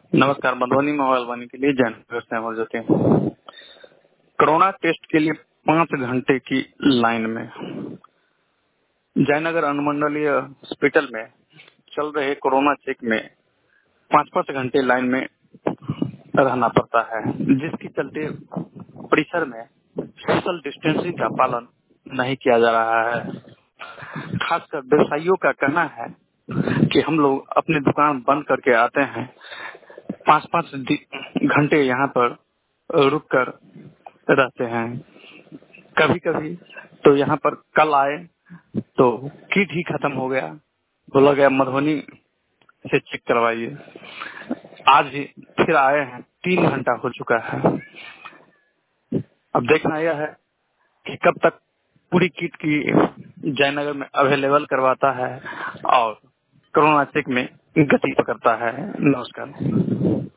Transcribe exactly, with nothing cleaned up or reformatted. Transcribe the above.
नमस्कार। मधुबनी मोबाइल वाणी के लिए जयनगर से अमर ज्योति। कोरोना टेस्ट के लिए पाँच घंटे की लाइन में जयनगर अनुमंडलीय हॉस्पिटल में चल रहे कोरोना चेक में पाँच पाँच घंटे लाइन में रहना पड़ता है, जिसके चलते परिसर में सोशल डिस्टेंसिंग का पालन नहीं किया जा रहा है। खासकर व्यवसायियों का कहना है कि हम लोग अपनी दुकान बंद करके आते हैं, पाँच पाँच घंटे यहाँ पर रुक कर रहते हैं। कभी कभी तो यहाँ पर कल आए तो किट ही खत्म हो गया, बोला गया मधुबनी से चेक करवाइए। आज ही फिर आए हैं, तीन घंटा हो चुका है। अब देखना यह है कि कब तक पूरी किट की जयनगर में अवेलेबल करवाता है और कोरोना चेक में गति पकड़ता है। नमस्कार।